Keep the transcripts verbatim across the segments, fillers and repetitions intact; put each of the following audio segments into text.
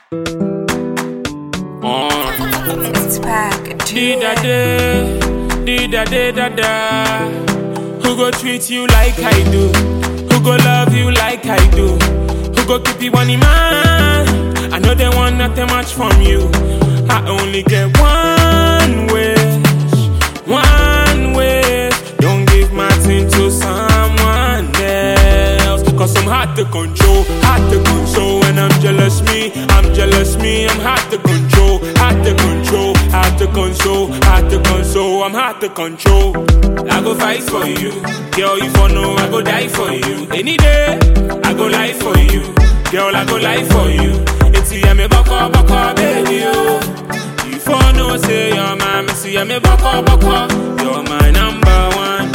It's back. Did da da, did da da da da. Who go treat you like I do? Who go love you like I do? Who go keep you on your mind? I know they want nothing much from you. I only get one wish, one wish. Don't give my thing to someone else. Cause I'm hard to control, hard to control. When I'm jealous me, I'm jealous me. I'm hard to control, hard to control, hard to console, hard to console. I'm hard to control. I go fight for you, girl. You for know I go die for you. Any day, I go lie for you, girl. I go lie for you. It's you, me boko boko, baby. Oh, you for know say you're my missy, me boko boko. You're my number one.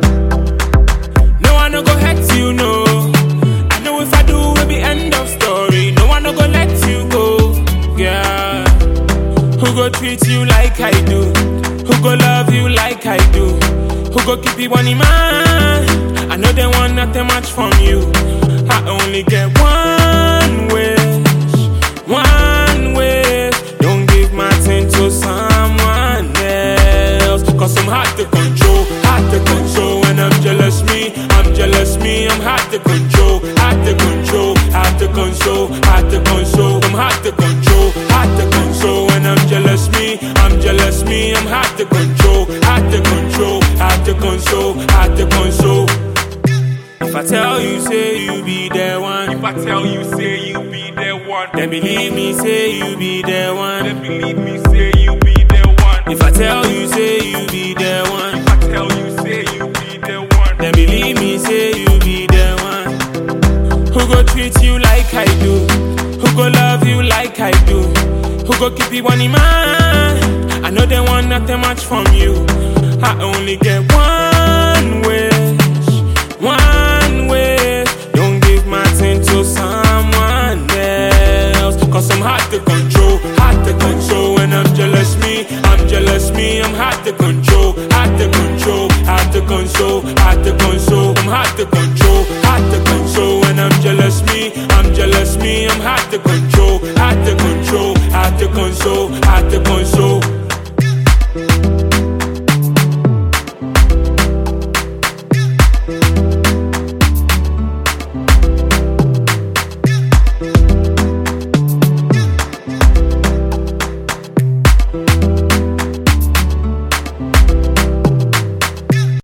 No one no go hurt you, no. I know if I do, it'll be end of story. No one no go let you go, girl. Who go treat you like I do? Who go love you like I do? Who go keep you on your mind? I know they want nothing much from you. I only get one wish, one wish. Don't give my thing to someone else. Cause I'm hard to control, hard to control. When I'm jealous me, I'm jealous me. I'm hard to control, hard to control, hard to console, hard to console. I'm hard to control, hard to control. When I'm jealous me, I'm jealous me. I'm hard to control, hard to control, hard to console, hard to console. If I tell you, say you be the one. If I tell you, say you be the one. Then believe me, say you be the one. Then believe me, say you be the one. If I tell you, say you be the one. If I tell you, say you be the one. Then believe me, say you be the one. Who go treat you like I do? Who go love you like I do? Who go keep you on your mind? I know they want nothing much from you. I only get one wish, one wish. Don't give my thing to someone else. Cause I'm hard to control, hard to control. When I'm jealous me, I'm jealous me. I'm hard to control, hard to control, hard to console, hard to console. I'm hard to control, hard to control. When I'm jealous me, I'm jealous me. I'm hard to control.